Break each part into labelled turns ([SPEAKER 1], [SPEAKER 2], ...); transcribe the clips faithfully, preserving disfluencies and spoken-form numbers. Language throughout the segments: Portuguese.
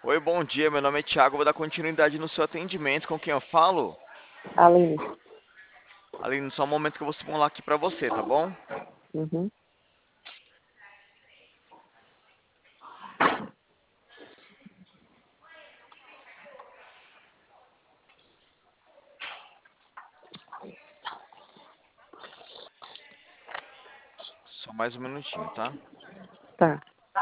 [SPEAKER 1] Oi, bom dia. Meu nome é Thiago. Vou dar continuidade no seu atendimento. Com quem eu falo?
[SPEAKER 2] Aline.
[SPEAKER 1] Aline, só um momento que eu vou simular aqui pra você, tá bom?
[SPEAKER 2] Uhum.
[SPEAKER 1] Só mais um minutinho, tá?
[SPEAKER 2] Tá.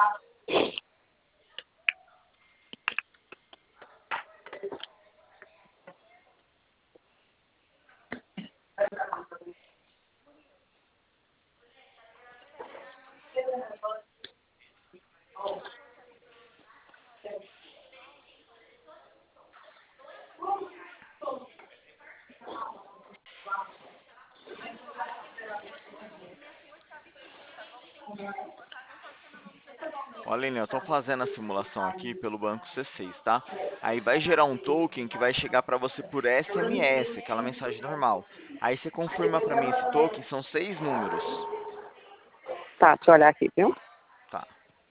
[SPEAKER 1] Ó, Aline, eu tô fazendo a simulação aqui pelo banco C seis, tá? Aí vai gerar um token que vai chegar pra você por S M S, aquela mensagem normal. Aí você confirma pra mim esse token, são seis números.
[SPEAKER 2] Tá, deixa eu olhar aqui, viu?
[SPEAKER 1] Tá.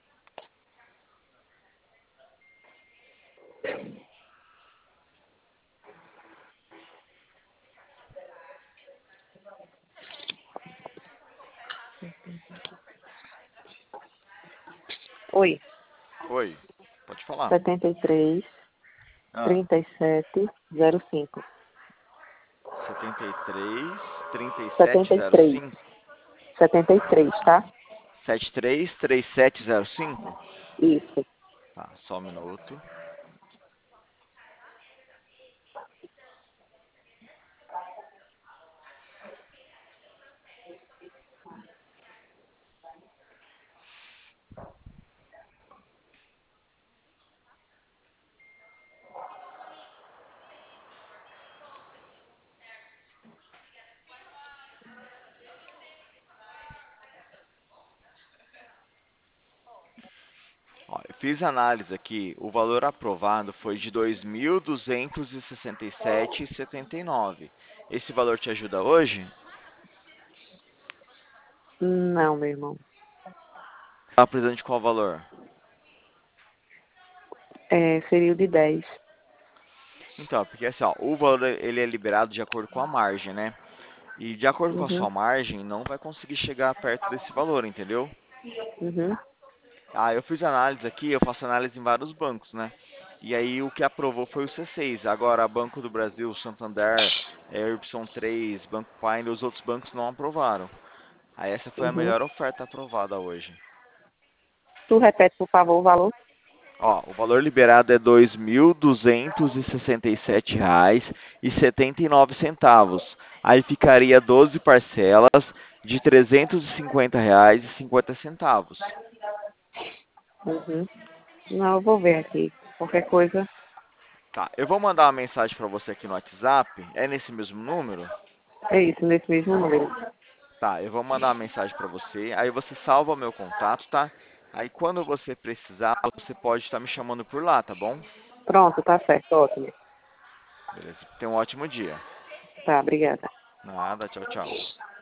[SPEAKER 2] Oi.
[SPEAKER 1] Oi, pode falar.
[SPEAKER 2] setenta e três,
[SPEAKER 1] Ah,
[SPEAKER 2] trinta e sete, zero cinco.
[SPEAKER 1] setenta e três, trinta e sete,
[SPEAKER 2] setenta e
[SPEAKER 1] zero
[SPEAKER 2] três.
[SPEAKER 1] cinco,
[SPEAKER 2] setenta e três, tá?
[SPEAKER 1] sete três três sete zero cinco.
[SPEAKER 2] Isso.
[SPEAKER 1] Tá, só um minuto. Ó, eu fiz análise aqui, o valor aprovado foi de dois mil duzentos e sessenta e sete vírgula setenta e nove. Esse valor te ajuda hoje?
[SPEAKER 2] Não, meu irmão.
[SPEAKER 1] Tá precisando de qual valor?
[SPEAKER 2] É, seria o de dez.
[SPEAKER 1] Então, porque assim, ó, o valor ele é liberado de acordo com a margem, né? E de acordo com a
[SPEAKER 2] Uhum.
[SPEAKER 1] sua margem, não vai conseguir chegar perto desse valor, entendeu?
[SPEAKER 2] Uhum.
[SPEAKER 1] Ah, eu fiz análise aqui, eu faço análise em vários bancos, né? E aí o que aprovou foi o C seis. Agora, Banco do Brasil, Santander, eh, Y três, Banco Pine, os outros bancos não aprovaram. Aí essa foi a
[SPEAKER 2] Uhum.
[SPEAKER 1] melhor oferta aprovada hoje.
[SPEAKER 2] Tu repete, por favor, o valor?
[SPEAKER 1] Ó, o valor liberado é dois mil duzentos e sessenta e sete reais e setenta e nove centavos. Aí ficaria doze parcelas de trezentos e cinquenta reais e cinquenta centavos.
[SPEAKER 2] Uhum. Não, eu vou ver aqui. Qualquer coisa.
[SPEAKER 1] Tá, eu vou mandar uma mensagem para você aqui no WhatsApp. É nesse mesmo número?
[SPEAKER 2] É isso, nesse mesmo número.
[SPEAKER 1] Tá, eu vou mandar uma mensagem para você. Aí você salva o meu contato, tá? Aí quando você precisar, você pode estar me chamando por lá, tá bom?
[SPEAKER 2] Pronto, tá certo. Ótimo.
[SPEAKER 1] Beleza. Tenha um ótimo dia.
[SPEAKER 2] Tá, obrigada.
[SPEAKER 1] Nada, tchau, tchau.